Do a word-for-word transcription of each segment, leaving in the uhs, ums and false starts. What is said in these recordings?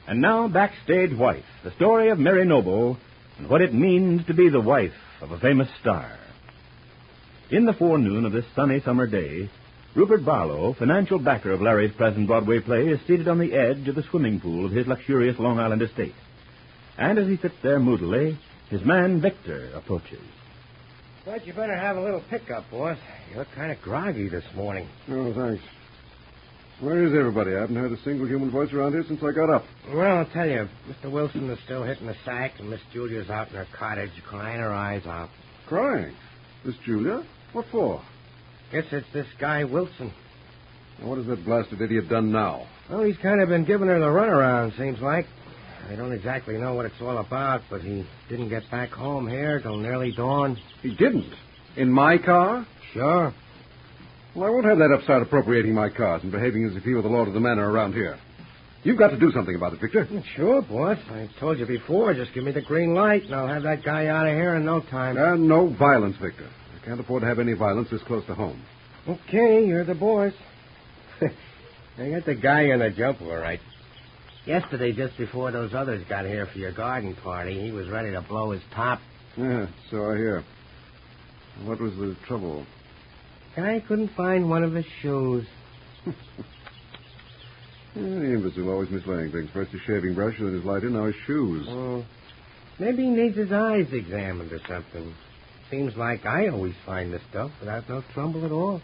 And now, Backstage Wife, the story of Mary Noble and what it means to be the wife of a famous star. In the forenoon of this sunny summer day, Rupert Barlow, financial backer of Larry's present Broadway play, is seated on the edge of the swimming pool of his luxurious Long Island estate. And as he sits there moodily, his man Victor approaches. But you better have a little pickup, boss. You look kind of groggy this morning. Oh, thanks. Where is everybody? I haven't heard a single human voice around here since I got up. Well, I'll tell you, Mister Wilson is still hitting the sack, and Miss Julia's out in her cottage crying her eyes out. Crying? Miss Julia? What for? Guess it's this guy Wilson. Now, what has that blasted idiot done now? Well, he's kind of been giving her the runaround, seems like. I don't exactly know what it's all about, but he didn't get back home here till nearly dawn. He didn't? In my car? Sure. Well, I won't have that upstart appropriating my cars and behaving as if he were the lord of the manor around here. You've got to do something about it, Victor. Sure, boss. I told you before. Just give me the green light, and I'll have that guy out of here in no time. Uh, no violence, Victor. I can't afford to have any violence this close to home. Okay, you're the boss. I got the guy in a jump, all right. Yesterday, just before those others got here for your garden party, he was ready to blow his top. Yeah, so I hear. What was the trouble? Guy couldn't find one of his shoes. Yeah, the imbecile always mislaying things. First his shaving brush, then his lighter, now his shoes. Oh, maybe he needs his eyes examined or something. Seems like I always find this stuff without no trouble at all.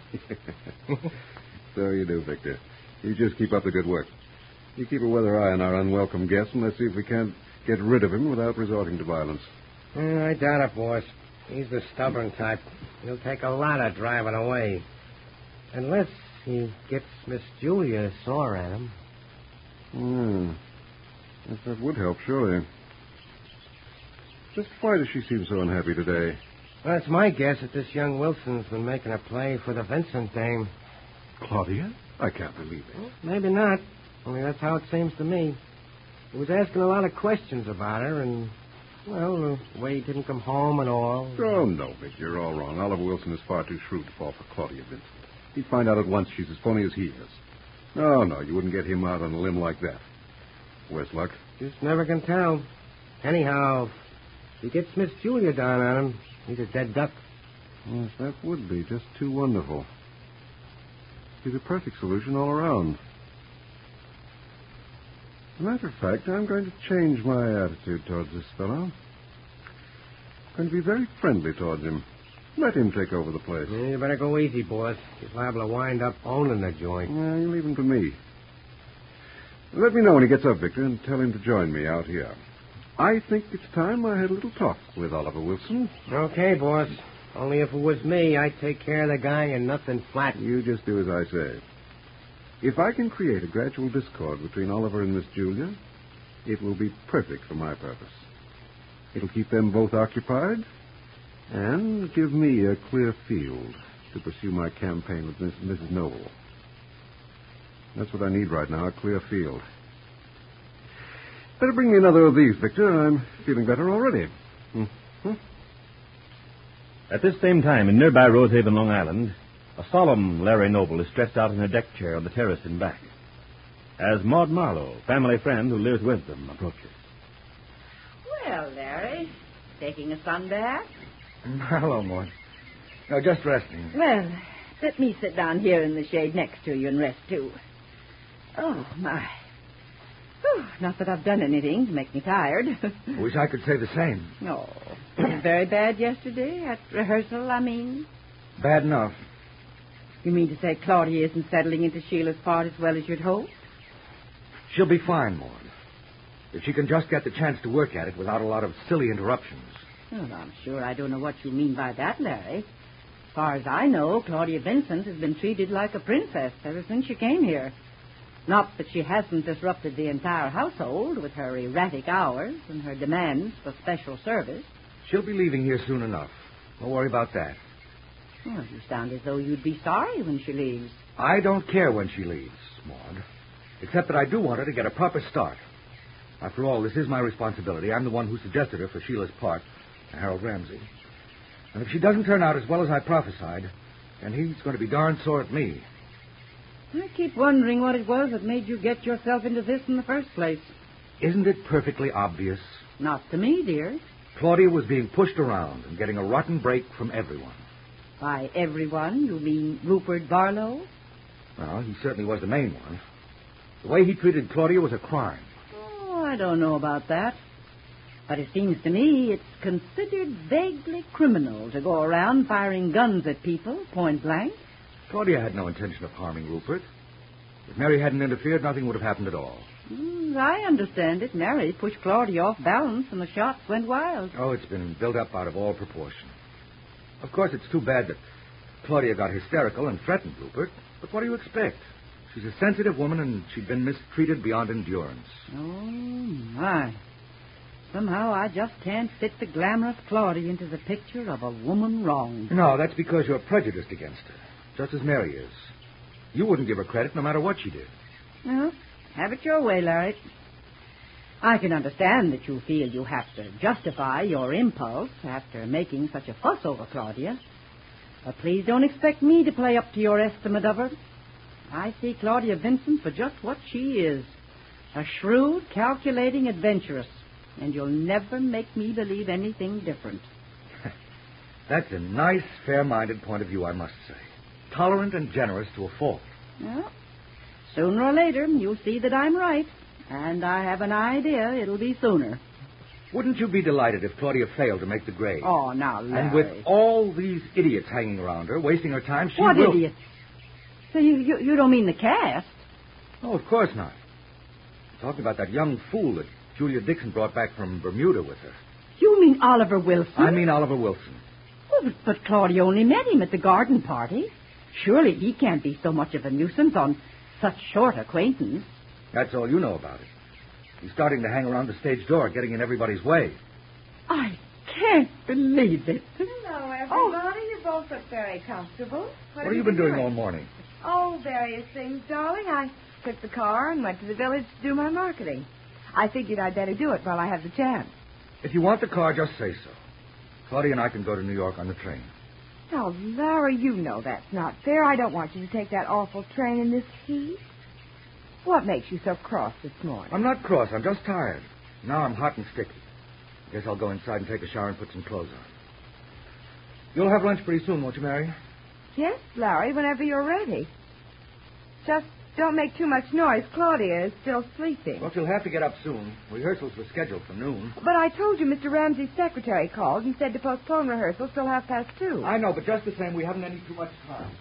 So you do, Victor. You just keep up the good work. You keep a weather eye on our unwelcome guest, and let's see if we can't get rid of him without resorting to violence. Yeah, I doubt it, boss. He's the stubborn type. He'll take a lot of driving away. Unless he gets Miss Julia sore at him. Hmm. Yes, that would help, surely. Just why does she seem so unhappy today? Well, it's my guess that this young Wilson's been making a play for the Vincent dame. Claudia? I can't believe it. Well, maybe not. Only that's how it seems to me. He was asking a lot of questions about her, and, well, the way he didn't come home and all. Oh, no, Vic, you're all wrong. Oliver Wilson is far too shrewd to fall for Claudia Vincent. He'd find out at once she's as phony as he is. No, no, you wouldn't get him out on a limb like that. Worse luck. Just never can tell. Anyhow, if he gets Miss Julia down on him, he's a dead duck. Yes, that would be just too wonderful. He's a perfect solution all around. As a matter of fact, I'm going to change my attitude towards this fellow. I'm going to be very friendly towards him. Let him take over the place. Yeah, you better go easy, boss. He's liable to wind up owning the joint. Yeah, you leave him to me. Let me know when he gets up, Victor, and tell him to join me out here. I think it's time I had a little talk with Oliver Wilson. Okay, boss. Only if it was me, I'd take care of the guy and nothing flat. You just do as I say. If I can create a gradual discord between Oliver and Miss Julia, it will be perfect for my purpose. It'll keep them both occupied and give me a clear field to pursue my campaign with Miss, Missus Noble. That's what I need right now, a clear field. Better bring me another of these, Victor. I'm feeling better already. Mm-hmm. At this same time, in nearby Rosehaven, Long Island, a solemn Larry Noble is stretched out in a deck chair on the terrace in back, as Maud Marlowe, family friend who lives with them, approaches. Well, Larry, taking a sun bath? Hello, Maud. No, just resting. Well, let me sit down here in the shade next to you and rest, too. Oh, my. Whew, not that I've done anything to make me tired. Wish I could say the same. No. Was it very bad yesterday? At rehearsal, I mean? Bad enough. You mean to say Claudia isn't settling into Sheila's part as well as you'd hoped? She'll be fine, Maud. If she can just get the chance to work at it without a lot of silly interruptions. Well, I'm sure I don't know what you mean by that, Larry. As far as I know, Claudia Vincent has been treated like a princess ever since she came here. Not that she hasn't disrupted the entire household with her erratic hours and her demands for special service. She'll be leaving here soon enough. Don't worry about that. Well, you sound as though you'd be sorry when she leaves. I don't care when she leaves, Maud. Except that I do want her to get a proper start. After all, this is my responsibility. I'm the one who suggested her for Sheila's part, Harold Ramsey. And if she doesn't turn out as well as I prophesied, then he's going to be darn sore at me. I keep wondering what it was that made you get yourself into this in the first place. Isn't it perfectly obvious? Not to me, dear. Claudia was being pushed around and getting a rotten break from everyone. By everyone, you mean Rupert Barlow? Well, he certainly was the main one. The way he treated Claudia was a crime. Oh, I don't know about that. But it seems to me it's considered vaguely criminal to go around firing guns at people, point blank. Claudia had no intention of harming Rupert. If Mary hadn't interfered, nothing would have happened at all. Mm, I understand it. Mary pushed Claudia off balance and the shots went wild. Oh, it's been built up out of all proportion. Of course, it's too bad that Claudia got hysterical and threatened Rupert. But what do you expect? She's a sensitive woman, and she'd been mistreated beyond endurance. Oh, my. Somehow I just can't fit the glamorous Claudia into the picture of a woman wronged. No, that's because you're prejudiced against her, just as Mary is. You wouldn't give her credit no matter what she did. Well, have it your way, Larry. I can understand that you feel you have to justify your impulse after making such a fuss over Claudia. But please don't expect me to play up to your estimate of her. I see Claudia Vincent for just what she is. A shrewd, calculating adventuress. And you'll never make me believe anything different. That's a nice, fair-minded point of view, I must say. Tolerant and generous to a fault. Well, sooner or later, you'll see that I'm right. And I have an idea it'll be sooner. Wouldn't you be delighted if Claudia failed to make the grade? Oh, now, Larry. And with all these idiots hanging around her, wasting her time, she what will... What idiots? So you, you, you don't mean the cast? Oh, of course not. I'm talking about that young fool that Julia Dixon brought back from Bermuda with her. You mean Oliver Wilson? I mean Oliver Wilson. Oh, but, but Claudia only met him at the garden party. Surely he can't be so much of a nuisance on such short acquaintance. That's all you know about it. He's starting to hang around the stage door, getting in everybody's way. I can't believe it. Hello, everybody. Oh. You both look very comfortable. What, what have you been doing all morning? Oh, various things, darling. I took the car and went to the village to do my marketing. I figured I'd better do it while I have the chance. If you want the car, just say so. Claudia and I can go to New York on the train. Oh, Larry, you know that's not fair. I don't want you to take that awful train in this heat. What makes you so cross this morning? I'm not cross. I'm just tired. Now I'm hot and sticky. I guess I'll go inside and take a shower and put some clothes on. You'll have lunch pretty soon, won't you, Mary? Yes, Larry, whenever you're ready. Just don't make too much noise. Claudia is still sleeping. Well, she'll have to get up soon. Rehearsals were scheduled for noon. But I told you Mister Ramsey's secretary called and said to postpone rehearsals till half past two. I know, but just the same, we haven't any too much time.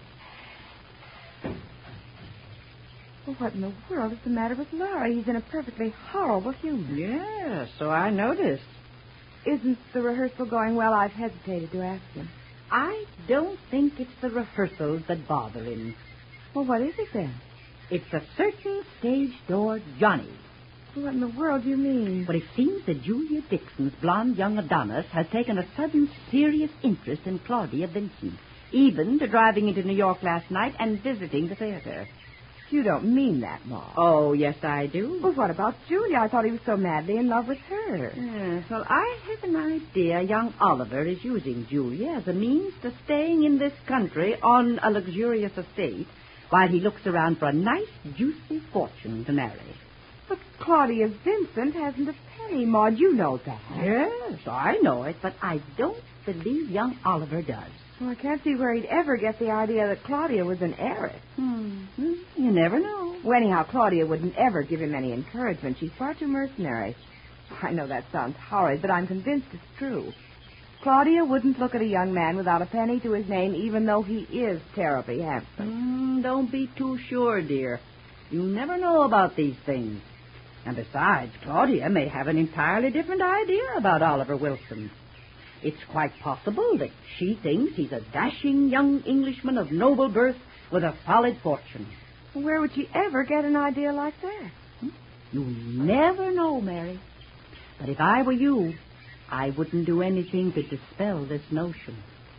Well, what in the world is the matter with Larry? He's in a perfectly horrible humor. Yeah, so I noticed. Isn't the rehearsal going well? I've hesitated to ask him. I don't think it's the rehearsals that bother him. Well, what is it then? It's a certain stage door Johnny. What in the world do you mean? But it seems that Julia Dixon's blonde young Adonis has taken a sudden serious interest in Claudia Vincent, even to driving into New York last night and visiting the theater. You don't mean that, Ma. Oh, yes, I do. Well, what about Julia? I thought he was so madly in love with her. Yes, well, I have an idea young Oliver is using Julia as a means to staying in this country on a luxurious estate while he looks around for a nice, juicy fortune to marry. But Claudia Vincent hasn't a penny, Maud. You know that. Yes, I know it, but I don't believe young Oliver does. Well, I can't see where he'd ever get the idea that Claudia was an heiress. Hmm. You never know. Well, anyhow, Claudia wouldn't ever give him any encouragement. She's far too mercenary. I know that sounds horrid, but I'm convinced it's true. Claudia wouldn't look at a young man without a penny to his name, even though he is terribly handsome. Mm, don't be too sure, dear. You never know about these things. And besides, Claudia may have an entirely different idea about Oliver Wilson. It's quite possible that she thinks he's a dashing young Englishman of noble birth with a solid fortune. Where would she ever get an idea like that? Hmm? You never know, Mary. But if I were you, I wouldn't do anything to dispel this notion.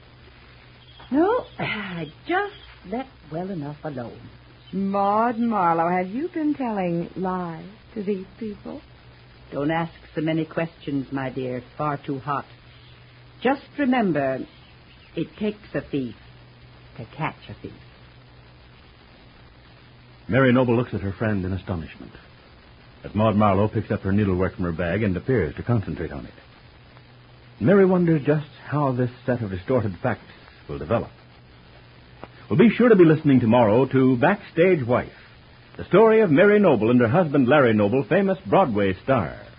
No, I just let well enough alone. Maud Marlowe, have you been telling lies to these people? Don't ask so many questions, my dear. It's far too hot. Just remember, it takes a thief to catch a thief. Mary Noble looks at her friend in astonishment. as Maud Marlowe picks up her needlework from her bag and appears to concentrate on it. Mary wonders just how this set of distorted facts will develop. Well, be sure to be listening tomorrow to Backstage Wife, the story of Mary Noble and her husband Larry Noble, famous Broadway stars.